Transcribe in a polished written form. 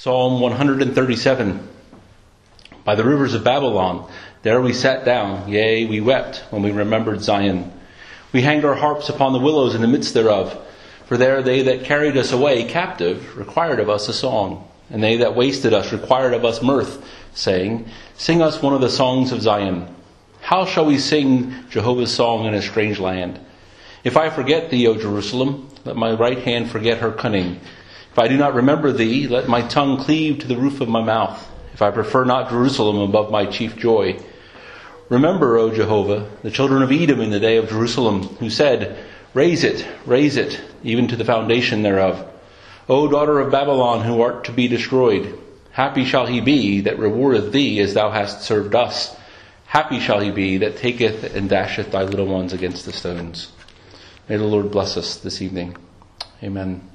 Psalm 137. By the rivers of Babylon, there we sat down, yea, we wept when we remembered Zion. We hanged our harps upon the willows in the midst thereof. For there they that carried us away captive required of us a song, and they that wasted us required of us mirth, saying, Sing us one of the songs of Zion. How shall we sing Jehovah's song in a strange land? If I forget thee, O Jerusalem, let my right hand forget her cunning. If I do not remember thee, let my tongue cleave to the roof of my mouth. If I prefer not Jerusalem above my chief joy. Remember, O Jehovah, the children of Edom in the day of Jerusalem, who said, raise it, even to the foundation thereof. O daughter of Babylon, who art to be destroyed, happy shall he be that rewardeth thee as thou hast served us. Happy shall he be that taketh and dasheth thy little ones against the stones. May the Lord bless us this evening. Amen.